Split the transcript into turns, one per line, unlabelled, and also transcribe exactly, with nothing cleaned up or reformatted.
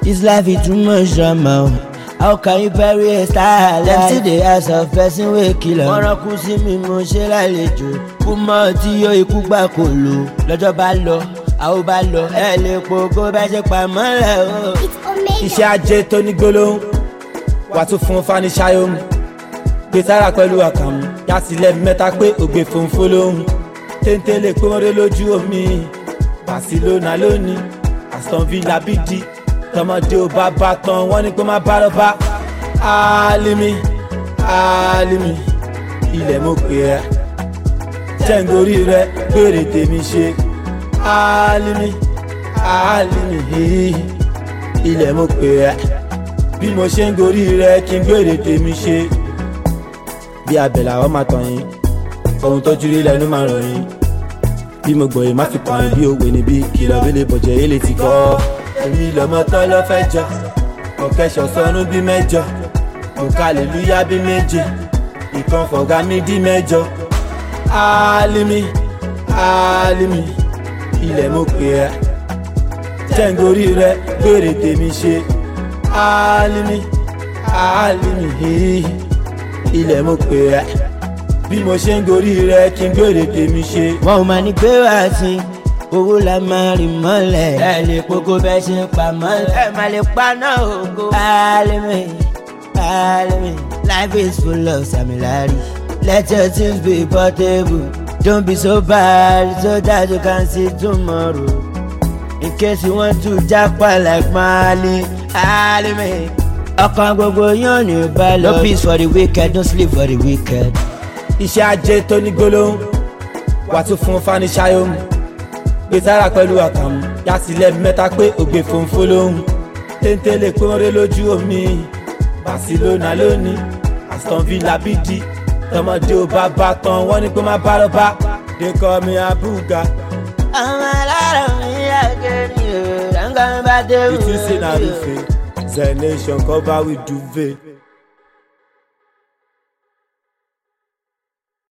This life is too much drama. How can you bury a star? Them still the ass of person wey kill am. Wọ́n kú sí mi mo ṣe lálejò. Kú mọ́ tí yóò ikú gbà kò lò. Lọ́jọ́ bá lọ, àwọn bá lọ. Ẹ lè pògó bá ṣe pamọ́ lẹ̀ o.
Iṣẹ́ ajé tó ní gbólóhùn. Wà tún fún Fani Ṣayọ̀mù. Gbé sára pẹ̀lú àkàmú. Yàtìlẹ̀ mẹ́ta pé ògbé fòǹfò lóhùn. Téńté lè pé wọ́n dé lójú omi. Barcelona lónìí. Aston Villa B D. Tọmọdé ò bá bá tán wọ́n ní pé má bá lọ bá. Alimi Alimi ilẹ̀ mo pè ẹ́ jẹ́ǹgorí rẹ gbèrè tèmi ṣe. Alimi Alimi ilẹ̀ mo pè ẹ́ bí mo ṣe ń gorí rẹ kí n gbèrè tèmi ṣe. Bí abẹ́là wọn máa tàn yín ohun tó jú rí lẹ́nu máa rọ̀ yín. Bí mo gbọ́ yìí má fi kàn yín bí òwe níbí kìlọ̀ bí lè bọ̀jẹ̀ yìí lè ti kọ́. Èmi lọ́mọ tán ló fẹ́ jọ ọ̀kẹ́sọ̀ sọnù bí mẹ́jọ òkàlélúyà bí méje ìkan fọ̀gá mi dí mẹ́jọ. Alimi Alimi ilẹ̀ mo pè ẹ́ jẹ́ǹgorí rẹ gbèrè tèmi ṣe. Alimi Alimi ilẹ̀ mo pè ẹ́ bí mo ṣe ń gorí rẹ kí n gbèrè tèmi ṣe.
Wọ́n ò máa ní gbé wá sí owó la máa rìn mọ́lẹ̀. Ẹ lè pogo bẹ́ẹ̀ ṣe ń pa mọ́lẹ̀. Ẹ máa lè paná ògo. Alimi Alimi life is full of samilari. Let your things be portable. Don't be so bad so that you can see tomorrow. In case you want to japa like Mali. Alimi ọkàn gbogbo yóò ní balọ̀. No peace for the wicked, no sleep for the wicked.
Iṣẹ́ ajé tó ní gbólóhùn. Wà tún fún Fani Ṣayọ̀mù. Gbé sára pẹ̀lú àkàmú. Yàtìlẹ̀ mẹ́ta pé ògbé fòǹfò lóhùn. Téńté lè pé wọ́n dé lójú omi. Barcelona lónìí. Aston Villa B D. Tọmọdé ò bá bá tán wọ́n ní pé má bá lọ bá. They call me Abuga.
Ọmọ alára mi àgẹ̀rì o, dáńgá mi bá dé wò.
Ìtúsí náà rúfe. Zenation cover with duvet.